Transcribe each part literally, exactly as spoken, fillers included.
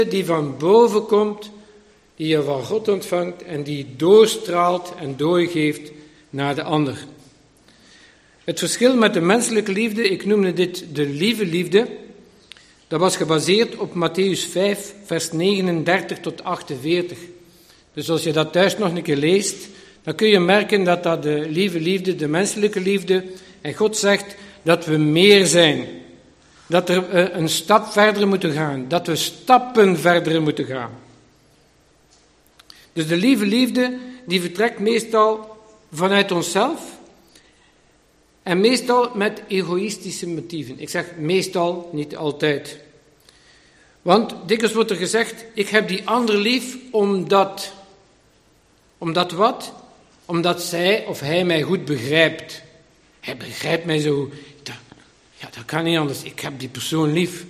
die van boven komt, die je van God ontvangt en die doorstraalt en doorgeeft naar de ander. Het verschil met de menselijke liefde, ik noemde dit de lieve liefde, dat was gebaseerd op Mattheüs vijf, vers negenendertig tot achtenveertig. Dus als je dat thuis nog een keer leest, dan kun je merken dat dat de lieve liefde, de menselijke liefde, en God zegt dat we meer zijn. Dat er een stap verder moeten gaan, dat we stappen verder moeten gaan. Dus de lieve liefde, die vertrekt meestal vanuit onszelf en meestal met egoïstische motieven. Ik zeg meestal, niet altijd. Want dikwijls wordt er gezegd, ik heb die ander lief omdat... Omdat wat? Omdat zij of hij mij goed begrijpt. Hij begrijpt mij zo. Dat, ja, dat kan niet anders. Ik heb die persoon lief.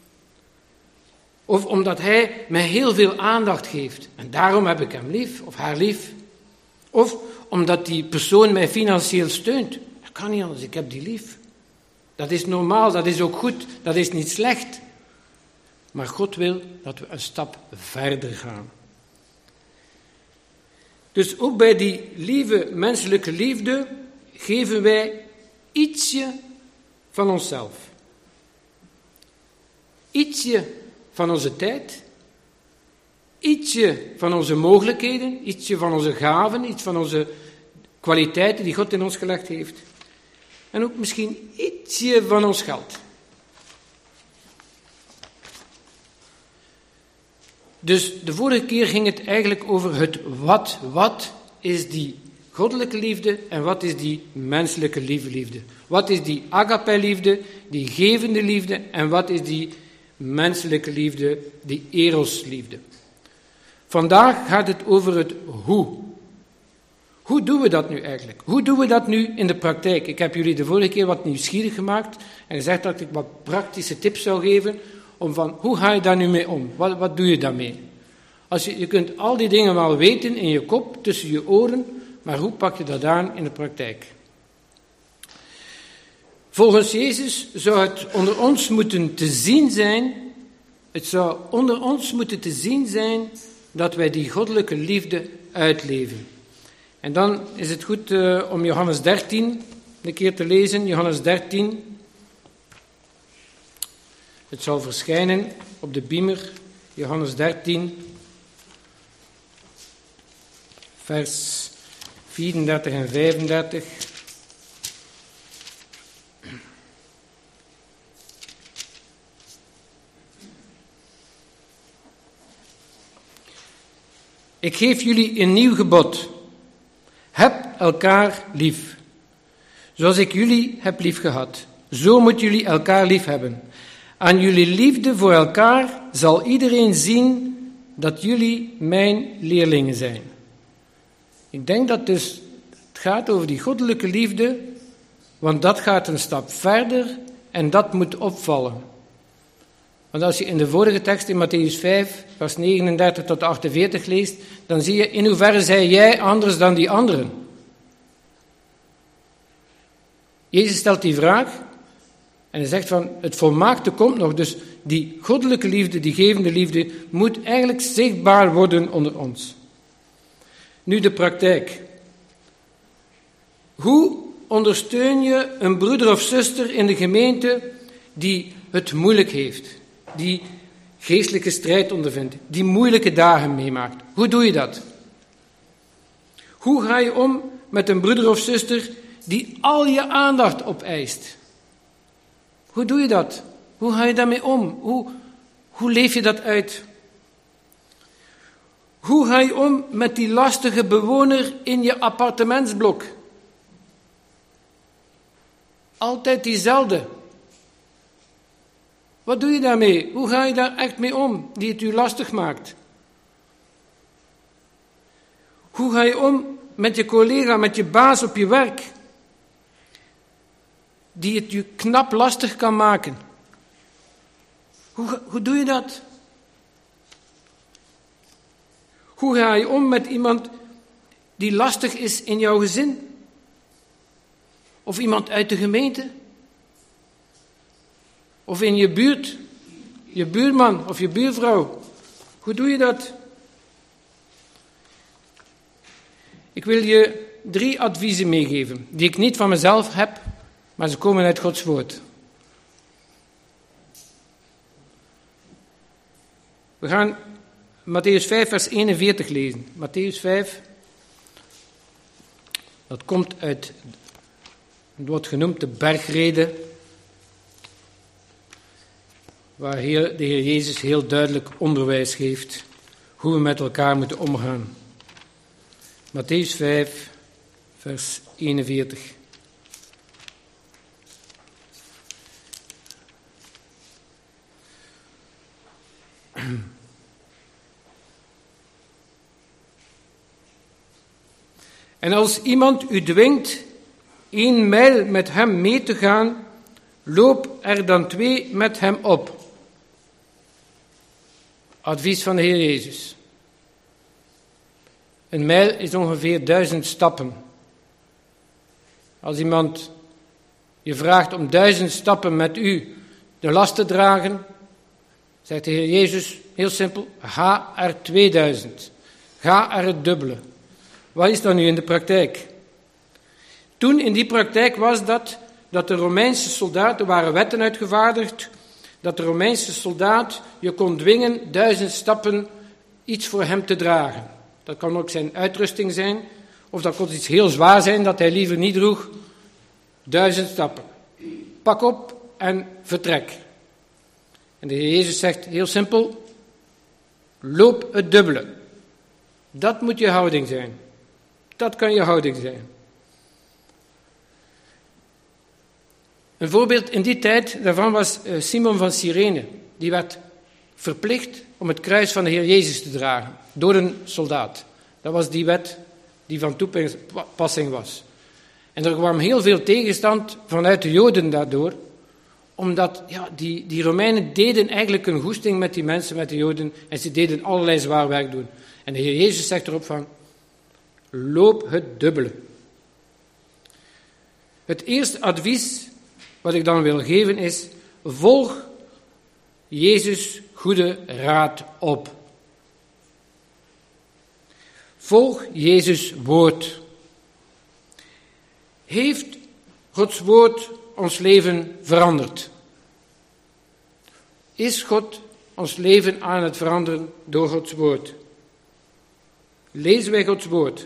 Of omdat hij mij heel veel aandacht geeft. En daarom heb ik hem lief of haar lief. Of omdat die persoon mij financieel steunt. Dat kan niet anders. Ik heb die lief. Dat is normaal. Dat is ook goed. Dat is niet slecht. Maar God wil dat we een stap verder gaan. Dus ook bij die lieve menselijke liefde geven wij ietsje van onszelf. Ietsje van onze tijd. Ietsje van onze mogelijkheden. Ietsje van onze gaven. Iets van onze kwaliteiten die God in ons gelegd heeft. En ook misschien ietsje van ons geld. Dus de vorige keer ging het eigenlijk over het wat. Wat is die goddelijke liefde en wat is die menselijke lieve liefde? Wat is die agape-liefde, die gevende liefde en wat is die menselijke liefde, die eros-liefde? Vandaag gaat het over het hoe. Hoe doen we dat nu eigenlijk? Hoe doen we dat nu in de praktijk? Ik heb jullie de vorige keer wat nieuwsgierig gemaakt en gezegd dat ik wat praktische tips zou geven om van, hoe ga je daar nu mee om? Wat, wat doe je daarmee? Als je, je kunt al die dingen wel weten in je kop, tussen je oren, maar hoe pak je dat aan in de praktijk? Volgens Jezus zou het onder ons moeten te zien zijn, het zou onder ons moeten te zien zijn dat wij die goddelijke liefde uitleven. En dan is het goed uh, om Johannes dertien een keer te lezen, Johannes dertien. Het zal verschijnen op de beamer, Johannes dertien, vers vierendertig en vijfendertig. Ik geef jullie een nieuw gebod. Heb elkaar lief. Zoals ik jullie heb lief gehad. Zo moeten jullie elkaar lief hebben. Aan jullie liefde voor elkaar zal iedereen zien dat jullie mijn leerlingen zijn. Ik denk dat dus het gaat over die goddelijke liefde, want dat gaat een stap verder en dat moet opvallen. Want als je in de vorige tekst in Mattheüs vijf, vers negenendertig tot achtenveertig leest, dan zie je in hoeverre zij jij anders dan die anderen. Jezus stelt die vraag en hij zegt van het volmaakte komt nog, dus die goddelijke liefde, die gevende liefde, moet eigenlijk zichtbaar worden onder ons. Nu de praktijk. Hoe ondersteun je een broeder of zuster in de gemeente die het moeilijk heeft, die geestelijke strijd ondervindt, die moeilijke dagen meemaakt? Hoe doe je dat? Hoe ga je om met een broeder of zuster die al je aandacht opeist? Hoe doe je dat? Hoe ga je daarmee om? Hoe, hoe leef je dat uit? Hoe ga je om met die lastige bewoner in je appartementsblok? Altijd diezelfde. Wat doe je daarmee? Hoe ga je daar echt mee om, die het u lastig maakt? Hoe ga je om met je collega, met je baas op je werk, die het je knap lastig kan maken? Hoe, hoe doe je dat? Hoe ga je om met iemand die lastig is in jouw gezin? Of iemand uit de gemeente? Of in je buurt, je buurman of je buurvrouw? Hoe doe je dat? Ik wil je drie adviezen meegeven, die ik niet van mezelf heb, maar ze komen uit Gods woord. We gaan Mattheüs vijf, vers eenenveertig lezen. Mattheüs vijf, dat komt uit, het wordt genoemd de bergrede, waar de Heer Jezus heel duidelijk onderwijs geeft hoe we met elkaar moeten omgaan. Mattheüs vijf, vers eenenveertig. En als iemand u dwingt één mijl met hem mee te gaan, loop er dan twee met hem op. Advies van de Heer Jezus. Een mijl is ongeveer duizend stappen. Als iemand je vraagt om duizend stappen met u de last te dragen, zegt de Heer Jezus heel simpel, ga er tweeduizend. Ga er het dubbele. Wat is dat nu in de praktijk? Toen in die praktijk was dat, dat de Romeinse soldaten, er waren wetten uitgevaardigd, dat de Romeinse soldaat je kon dwingen duizend stappen iets voor hem te dragen. Dat kan ook zijn uitrusting zijn, of dat kon iets heel zwaar zijn dat hij liever niet droeg. Duizend stappen. Pak op en vertrek. En de Heer Jezus zegt heel simpel, loop het dubbele. Dat moet je houding zijn. Dat kan je houding zijn. Een voorbeeld in die tijd daarvan was Simon van Cyrene. Die werd verplicht om het kruis van de Heer Jezus te dragen door een soldaat. Dat was die wet die van toepassing was. En er kwam heel veel tegenstand vanuit de Joden daardoor, omdat ja, die, die Romeinen deden eigenlijk een goesting met die mensen, met de Joden, en ze deden allerlei zwaar werk doen. En de Heer Jezus zegt erop van, loop het dubbele. Het eerste advies wat ik dan wil geven is, volg Jezus' goede raad op. Volg Jezus' woord. Heeft Gods woord ons leven veranderd? Is God ons leven aan het veranderen door Gods woord? Lezen wij Gods woord?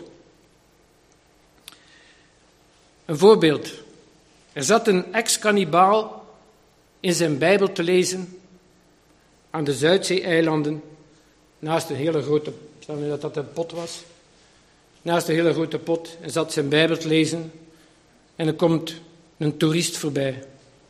Een voorbeeld. Er zat een ex-kannibaal in zijn Bijbel te lezen aan de Zuidzee-eilanden, naast een hele grote, stel nu dat dat een pot was, naast een hele grote pot, en zat zijn Bijbel te lezen en er komt een toerist voorbij.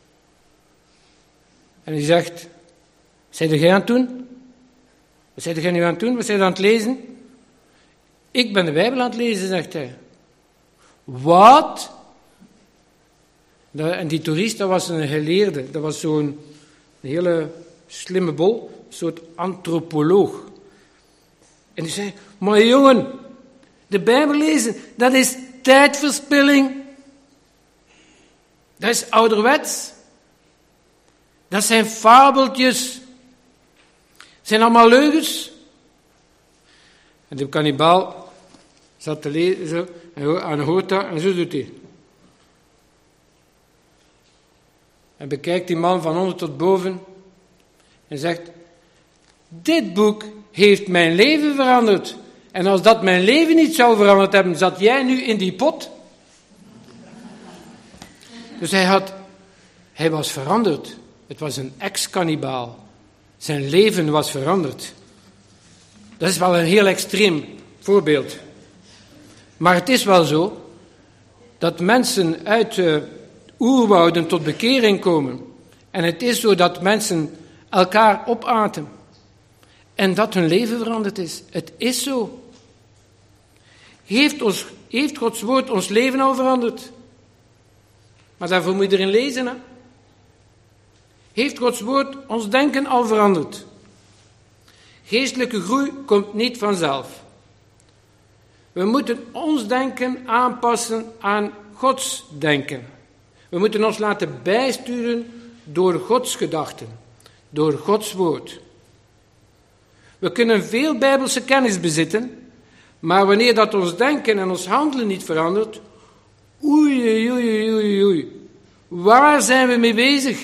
En hij zegt, wat ben jij aan het doen? Wat ben jij nu aan het doen? Wat ben je aan het lezen? Ik ben de Bijbel aan het lezen, zegt hij. Wat? En die toerist, dat was een geleerde. Dat was zo'n hele slimme bol, een soort antropoloog. En die zei, maar jongen, de Bijbel lezen, dat is tijdverspilling. Dat is ouderwets. Dat zijn fabeltjes. Dat zijn allemaal leugens. En de kannibaal zat te lezen zo, en hoort dat en zo doet hij. En bekijkt die man van onder tot boven en zegt, dit boek heeft mijn leven veranderd. En als dat mijn leven niet zou veranderd hebben, zat jij nu in die pot? Dus hij, had, hij was veranderd. Het was een ex-kannibaal. Zijn leven was veranderd. Dat is wel een heel extreem voorbeeld. Maar het is wel zo dat mensen uit uh, oerwouden tot bekering komen. En het is zo dat mensen elkaar opaten. En dat hun leven veranderd is. Het is zo. Heeft, ons, heeft Gods woord ons leven al veranderd? Maar daarvoor moet je erin lezen, hè? Heeft Gods woord ons denken al veranderd? Geestelijke groei komt niet vanzelf. We moeten ons denken aanpassen aan Gods denken. We moeten ons laten bijsturen door Gods gedachten, door Gods woord. We kunnen veel bijbelse kennis bezitten, maar wanneer dat ons denken en ons handelen niet verandert, oei, oei, oei, oei, waar zijn we mee bezig?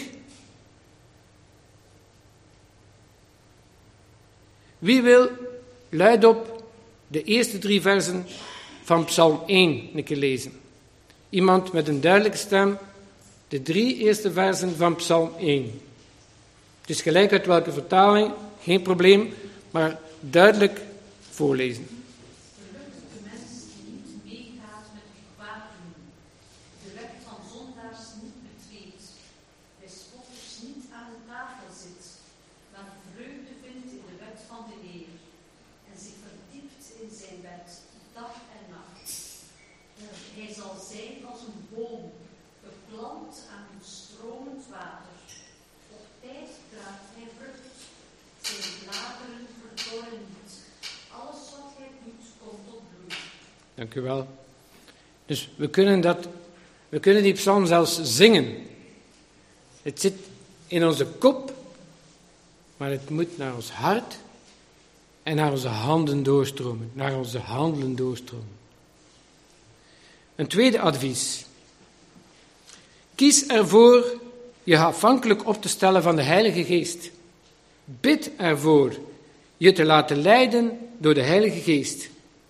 Wie wil luidop de eerste drie versen van Psalm één een keer lezen? Iemand met een duidelijke stem, de drie eerste versen van Psalm één. Het is gelijk uit welke vertaling, geen probleem, maar duidelijk voorlezen. Gelukkig de mens die niet meegaat met wie kwaad doen, de weg van zondaars niet betreedt, bij spotters niet aan de tafel zit, maar vreugde vindt in de wet van de Heer en zich verdiept in zijn wet, dag en nacht. Hij zal zijn als een boom, geplant aan een stromend water. Op tijd draagt hij vrucht, zijn bladeren verdorren niet. Alles wat hij doet, komt tot bloei. Dank u wel. Dus we kunnen, dat, we kunnen die psalm zelfs zingen. Het zit in onze kop, maar het moet naar ons hart en naar onze handen doorstromen. Naar onze handelen doorstromen. Een tweede advies. Kies ervoor je afhankelijk op te stellen van de Heilige Geest. Bid ervoor je te laten leiden door de Heilige Geest.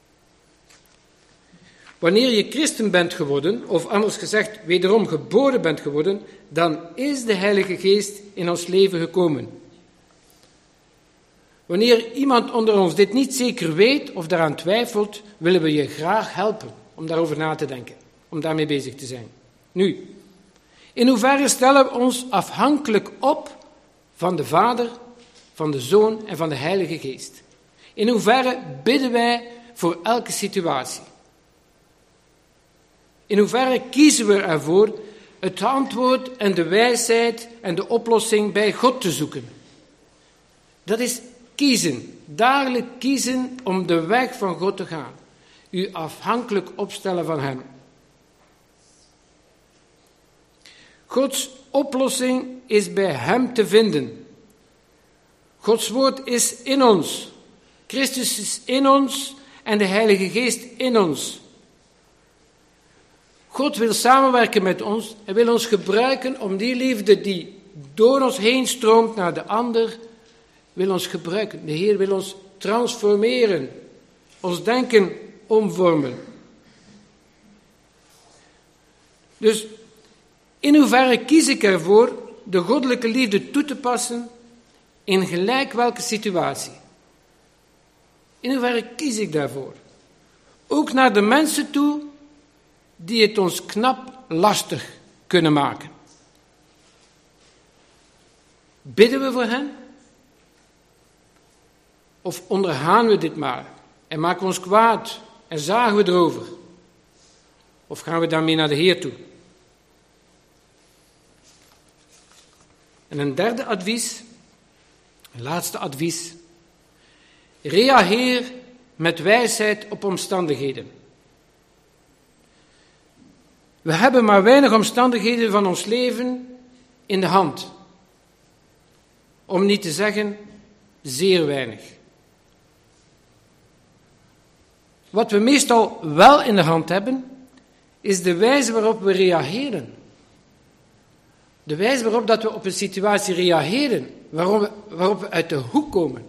Wanneer je christen bent geworden, of anders gezegd, wederom geboren bent geworden, dan is de Heilige Geest in ons leven gekomen. Wanneer iemand onder ons dit niet zeker weet of daaraan twijfelt, willen we je graag helpen om daarover na te denken, om daarmee bezig te zijn. Nu, in hoeverre stellen we ons afhankelijk op van de Vader, van de Zoon en van de Heilige Geest? In hoeverre bidden wij voor elke situatie? In hoeverre kiezen we ervoor het antwoord en de wijsheid en de oplossing bij God te zoeken? Dat is kiezen, dagelijks kiezen om de weg van God te gaan. U afhankelijk opstellen van Hem. Gods oplossing is bij Hem te vinden. Gods woord is in ons. Christus is in ons en de Heilige Geest in ons. God wil samenwerken met ons en wil ons gebruiken om die liefde die door ons heen stroomt naar de ander, wil ons gebruiken. De Heer wil ons transformeren, ons denken omvormen. Dus in hoeverre kies ik ervoor de goddelijke liefde toe te passen in gelijk welke situatie? In hoeverre kies ik daarvoor? Ook naar de mensen toe die het ons knap lastig kunnen maken. Bidden we voor hen? Of ondergaan we dit maar en maken we ons kwaad en zagen we erover? Of gaan we daarmee naar de Heer toe? En een derde advies, een laatste advies. Reageer met wijsheid op omstandigheden. We hebben maar weinig omstandigheden van ons leven in de hand. Om niet te zeggen, zeer weinig. Wat we meestal wel in de hand hebben, is de wijze waarop we reageren. De wijze waarop dat we op een situatie reageren, waarop we, waarop we uit de hoek komen.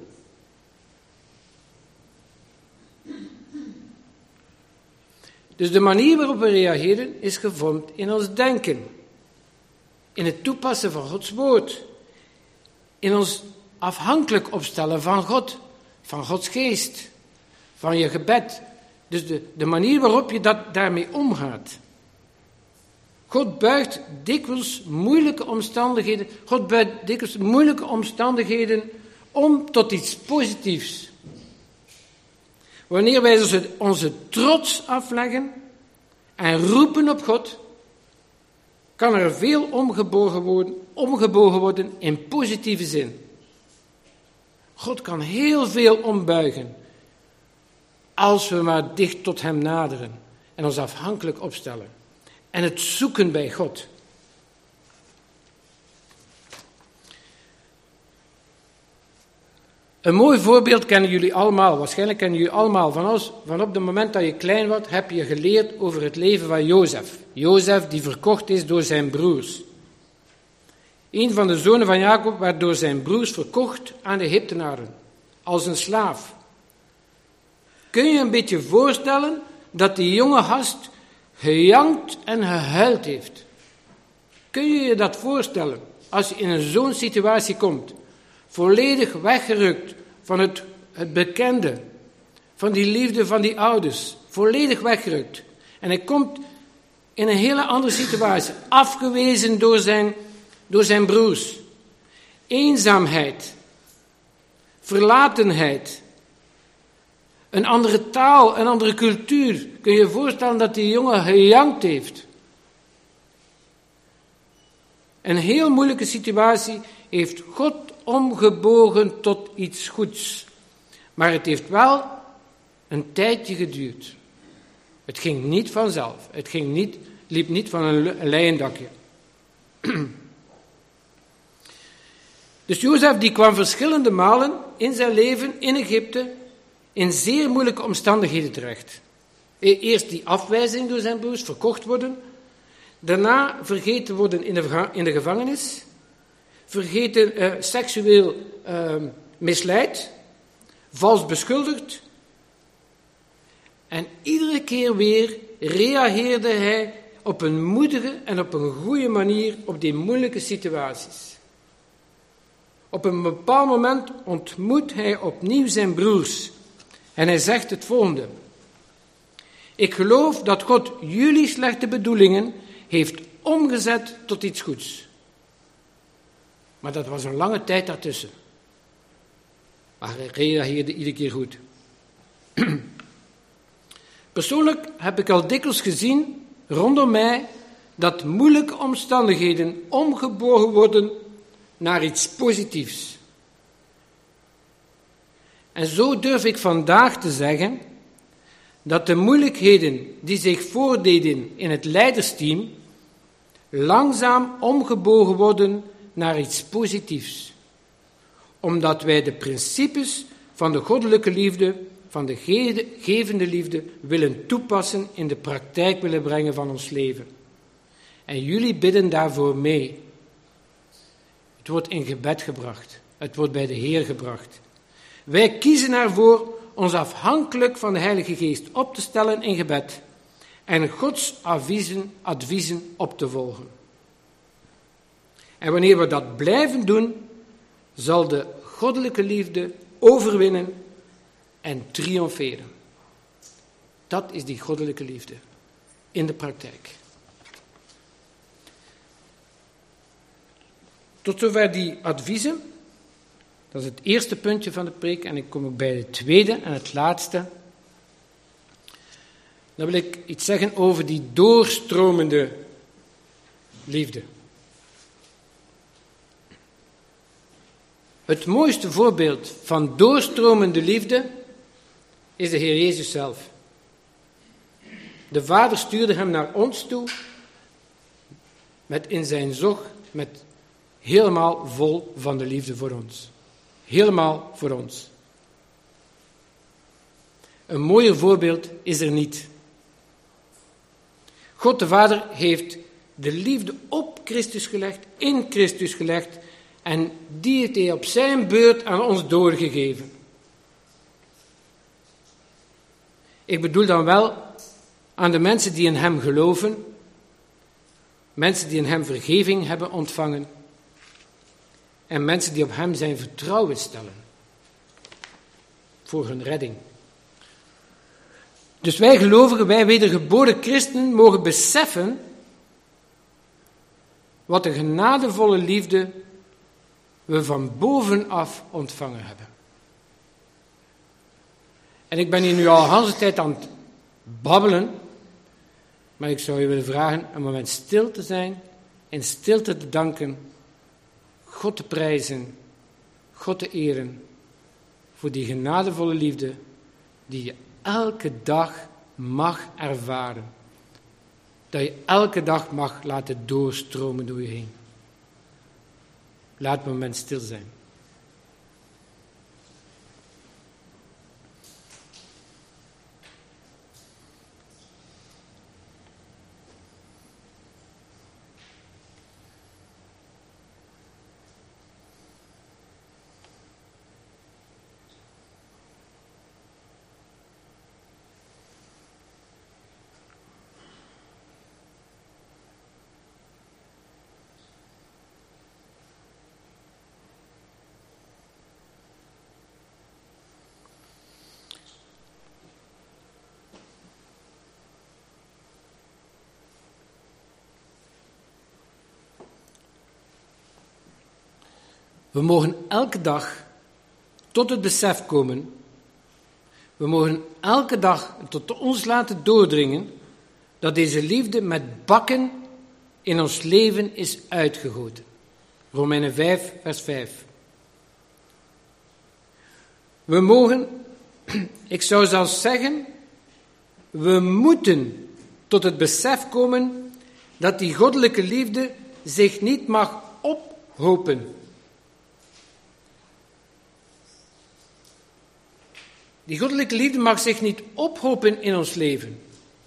Dus de manier waarop we reageren is gevormd in ons denken, in het toepassen van Gods woord, in ons afhankelijk opstellen van God, van Gods geest, van je gebed. Dus de, de manier waarop je dat daarmee omgaat. God buigt dikwijls moeilijke omstandigheden, God buigt dikwijls moeilijke omstandigheden om tot iets positiefs. Wanneer wij onze, onze trots afleggen en roepen op God, kan er veel omgebogen worden, omgebogen worden in positieve zin. God kan heel veel ombuigen als we maar dicht tot Hem naderen en ons afhankelijk opstellen. En het zoeken bij God. Een mooi voorbeeld kennen jullie allemaal. Waarschijnlijk kennen jullie allemaal. Van, ons, van op het moment dat je klein wordt, heb je geleerd over het leven van Jozef. Jozef die verkocht is door zijn broers. Een van de zonen van Jacob werd door zijn broers verkocht aan de Egyptenaren. Als een slaaf. Kun je een beetje voorstellen dat die jonge gast gejankt en gehuild heeft? Kun je je dat voorstellen als je in zo'n situatie komt? Volledig weggerukt van het, het bekende, van die liefde van die ouders. Volledig weggerukt. En hij komt in een hele andere situatie, afgewezen door zijn, door zijn broers. Eenzaamheid, verlatenheid, een andere taal, een andere cultuur. Kun je je voorstellen dat die jongen gejankt heeft? Een heel moeilijke situatie heeft God omgebogen tot iets goeds. Maar het heeft wel een tijdje geduurd. Het ging niet vanzelf. Het ging niet, liep niet van een leien dakje. Dus Jozef die kwam verschillende malen in zijn leven in Egypte in zeer moeilijke omstandigheden terecht. Eerst die afwijzing door zijn broers, verkocht worden. Daarna vergeten worden in de, in de gevangenis. Vergeten uh, seksueel uh, misleid. Vals beschuldigd. En iedere keer weer reageerde hij op een moedige en op een goede manier op die moeilijke situaties. Op een bepaald moment ontmoet hij opnieuw zijn broers. En hij zegt het volgende. Ik geloof dat God jullie slechte bedoelingen heeft omgezet tot iets goeds. Maar dat was een lange tijd daartussen. Maar hij reageerde iedere keer goed. Persoonlijk heb ik al dikwijls gezien rondom mij dat moeilijke omstandigheden omgebogen worden naar iets positiefs. En zo durf ik vandaag te zeggen dat de moeilijkheden die zich voordeden in het leidersteam langzaam omgebogen worden naar iets positiefs. Omdat wij de principes van de goddelijke liefde, van de gevende liefde, willen toepassen in de praktijk willen brengen van ons leven. En jullie bidden daarvoor mee. Het wordt in gebed gebracht. Het wordt bij de Heer gebracht. Wij kiezen ervoor ons afhankelijk van de Heilige Geest op te stellen in gebed en Gods adviezen, adviezen op te volgen. En wanneer we dat blijven doen, zal de goddelijke liefde overwinnen en triomferen. Dat is die goddelijke liefde in de praktijk. Tot zover die adviezen. Dat is het eerste puntje van de preek en ik kom ook bij het tweede en het laatste. Dan wil ik iets zeggen over die doorstromende liefde. Het mooiste voorbeeld van doorstromende liefde is de Heer Jezus zelf. De Vader stuurde hem naar ons toe met in zijn zog, met helemaal vol van de liefde voor ons. Helemaal voor ons. Een mooier voorbeeld is er niet. God de Vader heeft de liefde op Christus gelegd, in Christus gelegd, en die heeft hij op zijn beurt aan ons doorgegeven. Ik bedoel dan wel aan de mensen die in hem geloven, mensen die in hem vergeving hebben ontvangen, en mensen die op hem zijn vertrouwen stellen voor hun redding. Dus wij gelovigen, wij wedergeboren christenen, mogen beseffen wat de genadevolle liefde we van bovenaf ontvangen hebben. En ik ben hier nu al een hele tijd aan het babbelen, maar ik zou je willen vragen een moment stil te zijn, in stilte te danken, God te prijzen, God te eren, voor die genadevolle liefde die je elke dag mag ervaren. Dat je elke dag mag laten doorstromen door je heen. Laat het moment stil zijn. We mogen elke dag tot het besef komen, we mogen elke dag tot ons laten doordringen dat deze liefde met bakken in ons leven is uitgegoten. Romeinen vijf, vers vijf. We mogen, ik zou zelfs zeggen, we moeten tot het besef komen dat die goddelijke liefde zich niet mag ophopen. Die goddelijke liefde mag zich niet ophopen in ons leven.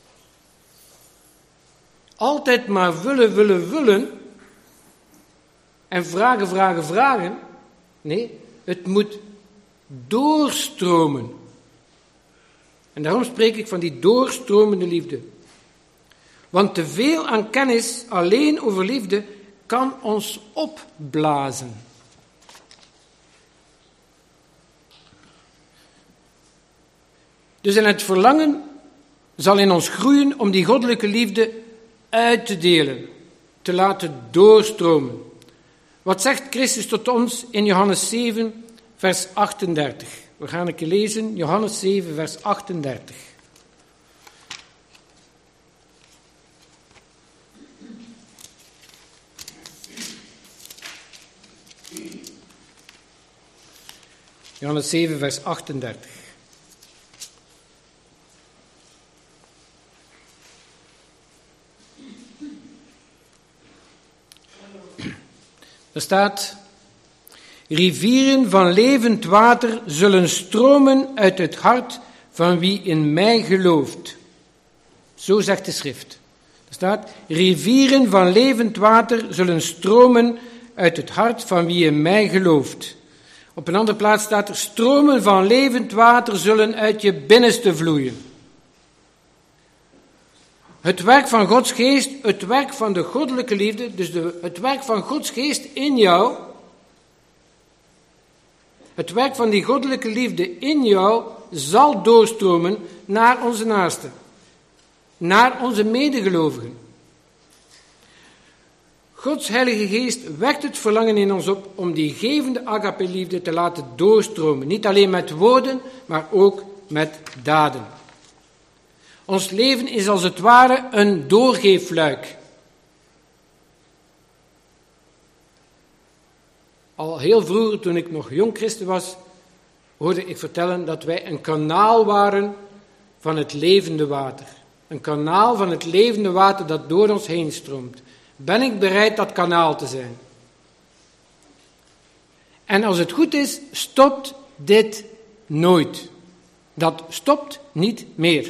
Altijd maar willen, willen, willen en vragen, vragen, vragen. Nee, het moet doorstromen. En daarom spreek ik van die doorstromende liefde. Want te veel aan kennis alleen over liefde kan ons opblazen. Dus in het verlangen zal in ons groeien om die goddelijke liefde uit te delen, te laten doorstromen. Wat zegt Christus tot ons in Johannes zeven, vers achtendertig? We gaan een keer lezen, Johannes zeven, vers achtendertig. Johannes zeven, vers achtendertig. Er staat: rivieren van levend water zullen stromen uit het hart van wie in mij gelooft. Zo zegt de schrift. Er staat: rivieren van levend water zullen stromen uit het hart van wie in mij gelooft. Op een andere plaats staat er: stromen van levend water zullen uit je binnenste vloeien. Het werk van Gods geest, het werk van de goddelijke liefde, dus de, het werk van Gods geest in jou, het werk van die goddelijke liefde in jou zal doorstromen naar onze naasten, naar onze medegelovigen. Gods Heilige Geest wekt het verlangen in ons op om die gevende agape-liefde te laten doorstromen. Niet alleen met woorden, maar ook met daden. Ons leven is als het ware een doorgeefluik. Al heel vroeger, toen ik nog jong christen was, hoorde ik vertellen dat wij een kanaal waren van het levende water. Een kanaal van het levende water dat door ons heen stroomt. Ben ik bereid dat kanaal te zijn? En als het goed is, stopt dit nooit. Dat stopt niet meer.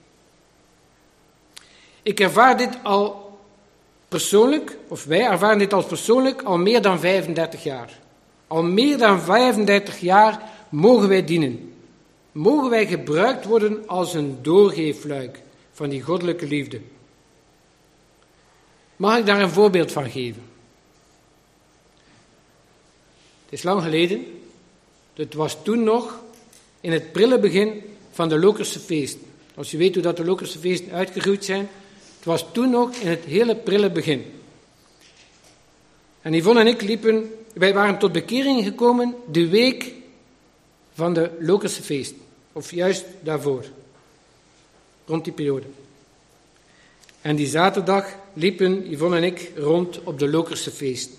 Ik ervaar dit al persoonlijk, of wij ervaren dit als persoonlijk, al meer dan vijfendertig jaar. Al meer dan vijfendertig jaar mogen wij dienen. Mogen wij gebruikt worden als een doorgeefluik van die goddelijke liefde. Mag ik daar een voorbeeld van geven? Het is lang geleden. Het was toen nog in het prille begin van de Lokerse feesten. Als je weet hoe dat de Lokerse feesten uitgegroeid zijn. Het was toen nog in het hele prille begin. En Yvonne en ik liepen, wij waren tot bekering gekomen de week van de Lokerse feesten. Of juist daarvoor. Rond die periode. En die zaterdag liepen Yvonne en ik rond op de Lokerse feesten.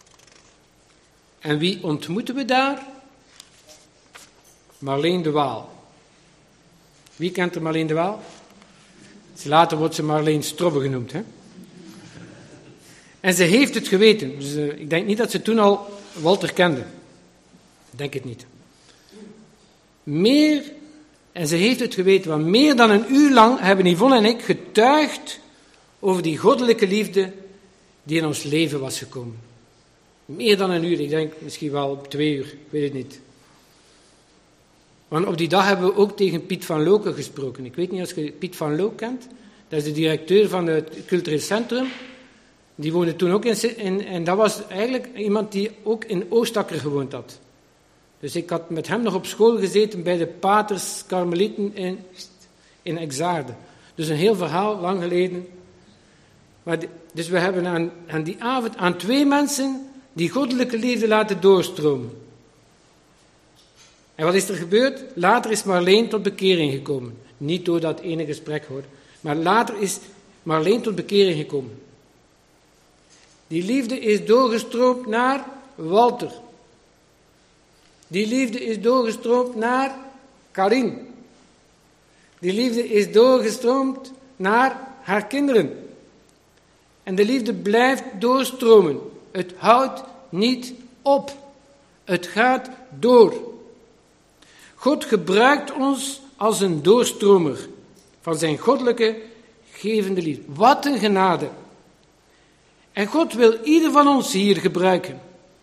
En wie ontmoeten we daar? Marleen de Waal. Wie kent er Marleen de Waal? Later wordt ze Marleen Strobbe genoemd. Hè? En ze heeft het geweten. Dus, uh, ik denk niet dat ze toen al Walter kende. Ik denk het niet. Meer, en ze heeft het geweten, want meer dan een uur lang hebben Yvonne en ik getuigd over die goddelijke liefde die in ons leven was gekomen. Meer dan een uur, ik denk misschien wel twee uur, ik weet het niet. Want op die dag hebben we ook tegen Piet van Loken gesproken. Ik weet niet of je Piet van Loken kent. Dat is de directeur van het cultureel centrum. Die woonde toen ook in... in en dat was eigenlijk iemand die ook in Oostakker gewoond had. Dus ik had met hem nog op school gezeten bij de paters Karmelieten in, in Exaarde. Dus een heel verhaal, lang geleden. Maar die, dus we hebben aan, aan die avond aan twee mensen die goddelijke liefde laten doorstromen. En wat is er gebeurd? Later is Marleen tot bekering gekomen. Niet door dat ene gesprek hoor. Maar later is Marleen tot bekering gekomen. Die liefde is doorgestroomd naar Walter. Die liefde is doorgestroomd naar Karin. Die liefde is doorgestroomd naar haar kinderen. En de liefde blijft doorstromen. Het houdt niet op. Het gaat door. God gebruikt ons als een doorstromer van zijn goddelijke gevende liefde. Wat een genade. En God wil ieder van ons hier gebruiken.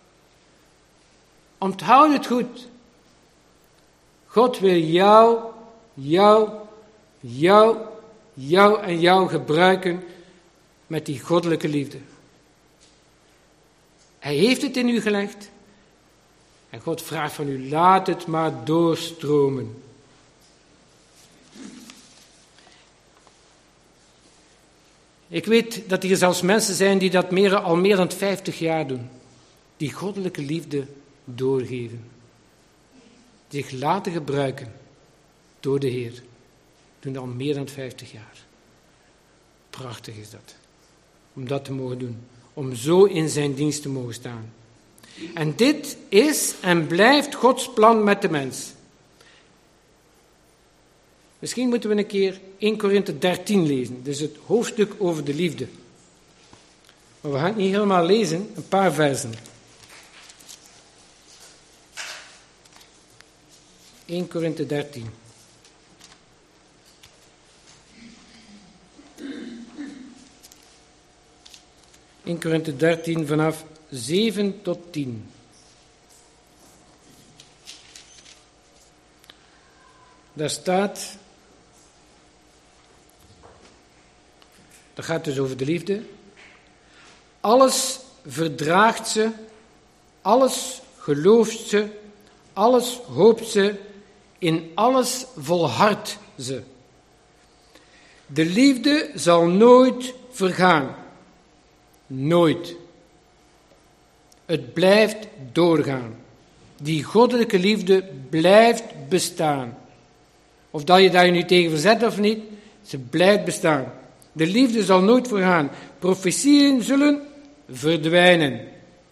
Onthoud het goed. God wil jou, jou, jou, jou en jou gebruiken met die goddelijke liefde. Hij heeft het in u gelegd. En God vraagt van u, laat het maar doorstromen. Ik weet dat hier zelfs mensen zijn die dat meer, al meer dan vijftig jaar doen. Die goddelijke liefde doorgeven. Die zich laten gebruiken door de Heer. Doen al meer dan vijftig jaar. Prachtig is dat. Om dat te mogen doen. Om zo in zijn dienst te mogen staan. En dit is en blijft Gods plan met de mens. Misschien moeten we een keer Eerste Korinthe dertien lezen. Dus het hoofdstuk over de liefde. Maar we gaan het niet helemaal lezen, een paar versen. Eerste Korinthe dertien. Eerste Korinthe dertien vanaf zeven tot tien. Daar staat, dat gaat dus over de liefde. Alles verdraagt ze, alles gelooft ze, alles hoopt ze, in alles volhardt ze. De liefde zal nooit vergaan. Nooit. Het blijft doorgaan. Die goddelijke liefde blijft bestaan. Of dat je daar nu tegen verzet of niet, ze blijft bestaan. De liefde zal nooit vergaan. Profetieën zullen verdwijnen.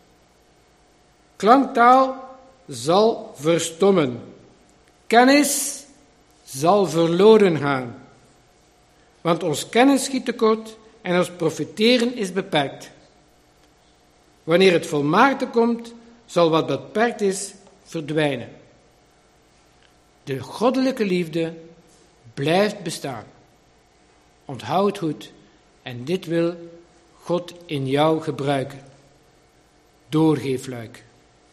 Klanktaal zal verstommen. Kennis zal verloren gaan. Want ons kennis schiet tekort en ons profeteren is beperkt. Wanneer het volmaakte komt, zal wat beperkt is verdwijnen. De goddelijke liefde blijft bestaan. Onthoud het goed. En dit wil God in jou gebruiken. Doorgeefluik.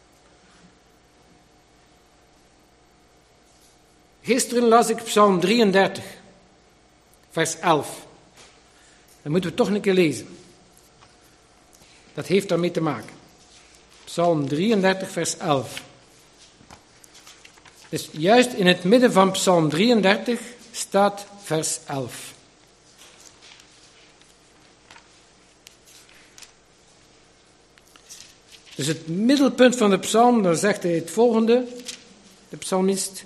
Gisteren las ik Psalm drieëndertig, vers elf. Dat moeten we toch een keer lezen. Dat heeft daarmee te maken. Psalm drieëndertig, vers elf. Dus juist in het midden van Psalm drieëndertig staat vers elf. Dus het middelpunt van de psalm, dan zegt hij het volgende, de psalmist.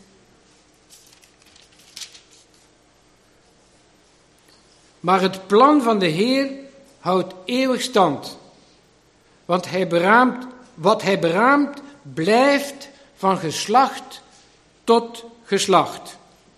Maar het plan van de Heer houdt eeuwig stand. Want hij beraamt, wat hij beraamt, blijft van geslacht tot geslacht.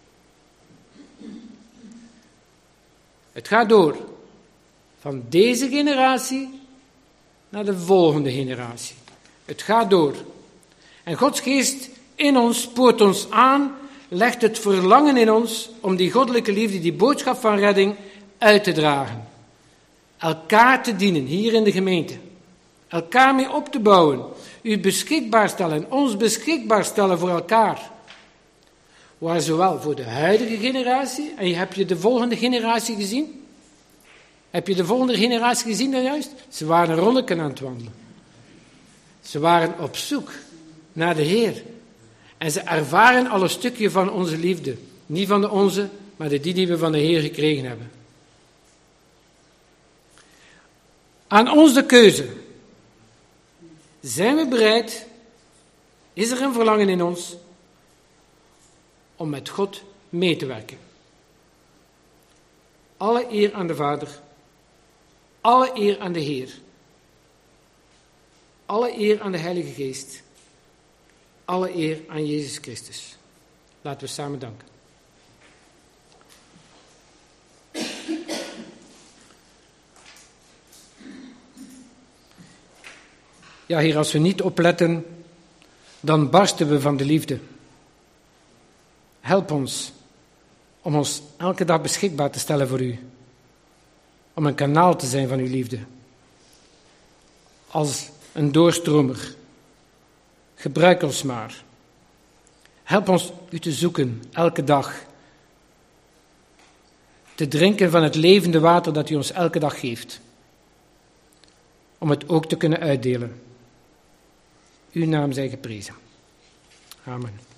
Het gaat door. Van deze generatie naar de volgende generatie. Het gaat door. En Gods geest in ons spoort ons aan, legt het verlangen in ons om die goddelijke liefde, die boodschap van redding, uit te dragen. Elkaar te dienen, hier in de gemeente. Elkaar mee op te bouwen. U beschikbaar stellen en ons beschikbaar stellen voor elkaar. Waar zowel voor de huidige generatie, en heb je de volgende generatie gezien? Heb je de volgende generatie gezien dan juist? Ze waren een rondeken aan het wandelen. Ze waren op zoek naar de Heer. En ze ervaren al een stukje van onze liefde. Niet van de onze, maar de die die we van de Heer gekregen hebben. Aan ons de keuze. Zijn we bereid? Is er een verlangen in ons om met God mee te werken? Alle eer aan de Vader, alle eer aan de Heer, alle eer aan de Heilige Geest, alle eer aan Jezus Christus. Laten we samen danken. Ja, Heer, als we niet opletten, dan barsten we van de liefde. Help ons om ons elke dag beschikbaar te stellen voor U. Om een kanaal te zijn van Uw liefde. Als een doorstromer. Gebruik ons maar. Help ons U te zoeken elke dag. Te drinken van het levende water dat U ons elke dag geeft. Om het ook te kunnen uitdelen. Uw naam zij geprezen. Amen.